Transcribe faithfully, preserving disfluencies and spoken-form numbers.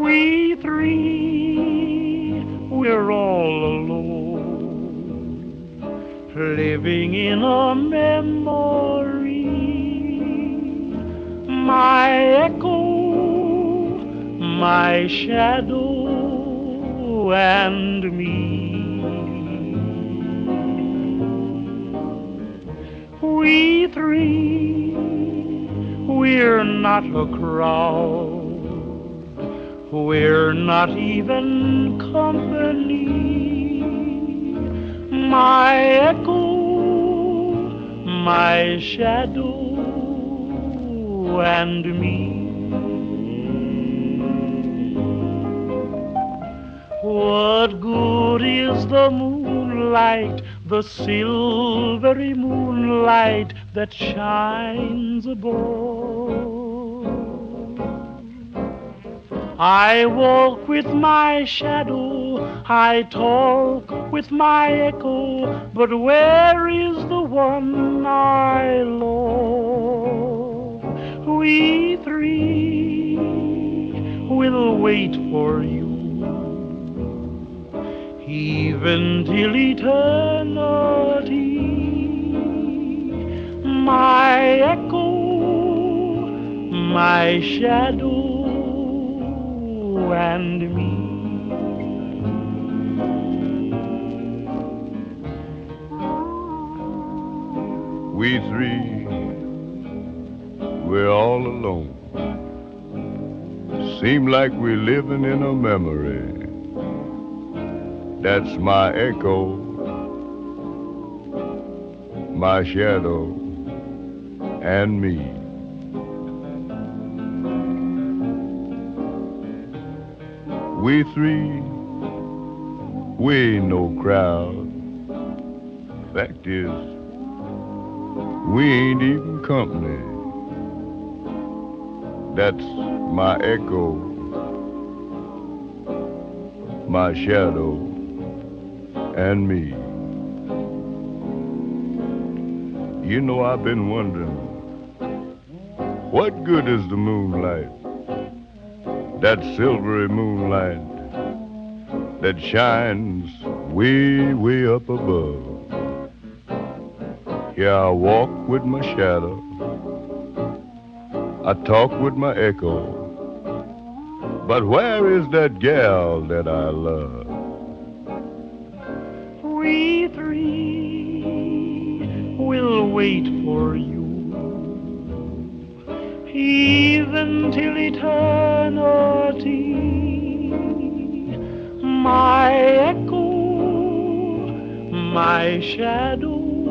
We three, we're all alone, living in a memory. My echo, my shadow, and me. We three, we're not a crowd. We're not even company. My echo, my shadow, and me. What good is the moonlight, the silvery moonlight that shines above? I walk with my shadow, I talk with my echo, but where is the one I love? We three will wait for you, even till eternity. My echo, my shadow, and me. We three, we're all alone. Seem like we're living in a memory. That's my echo, my shadow, and me. We three, we ain't no crowd. Fact is, we ain't even company. That's my echo, my shadow, and me. You know, I've been wondering, what good is the moonlight? That silvery moonlight that shines way, way up above. Here I walk with my shadow, I talk with my echo, but where is that gal that I love? We three will wait for you, even till eternity. My echo, my shadow,